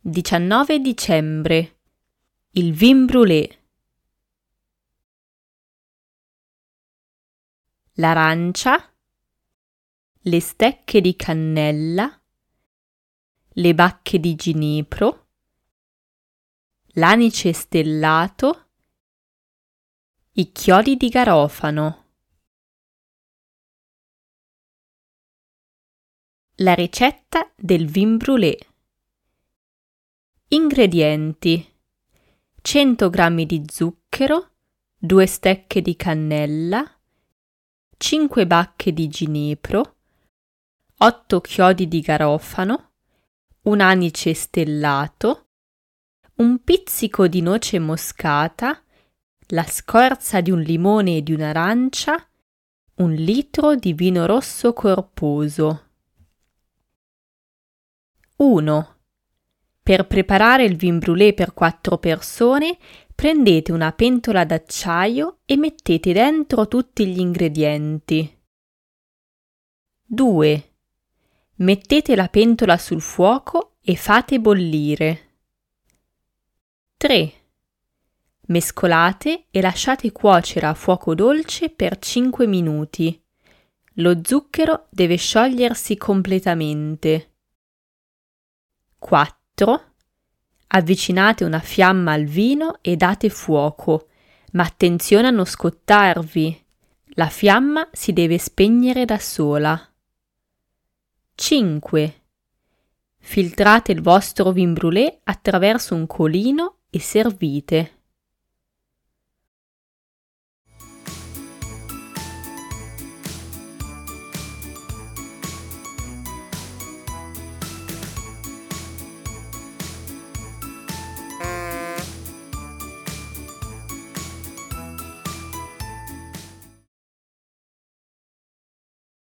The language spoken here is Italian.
19 dicembre. Il vin brûlé. L'arancia, le stecche di cannella, le bacche di ginepro, l'anice stellato, i chiodi di garofano. La ricetta del vin brûlé. Ingredienti: 100 g di zucchero, 2 stecche di cannella, 5 bacche di ginepro, 8 chiodi di garofano, un anice stellato, un pizzico di noce moscata, la scorza di un limone e di un'arancia, 1 litro di vino rosso corposo. 1. Per preparare il vin brûlé per 4 persone, prendete una pentola d'acciaio e mettete dentro tutti gli ingredienti. 2. Mettete la pentola sul fuoco e fate bollire. 3. Mescolate e lasciate cuocere a fuoco dolce per 5 minuti. Lo zucchero deve sciogliersi completamente. 4. Avvicinate una fiamma al vino e date fuoco, ma attenzione a non scottarvi. La fiamma si deve spegnere da sola. 5. Filtrate il vostro vin brûlé attraverso un colino e servite.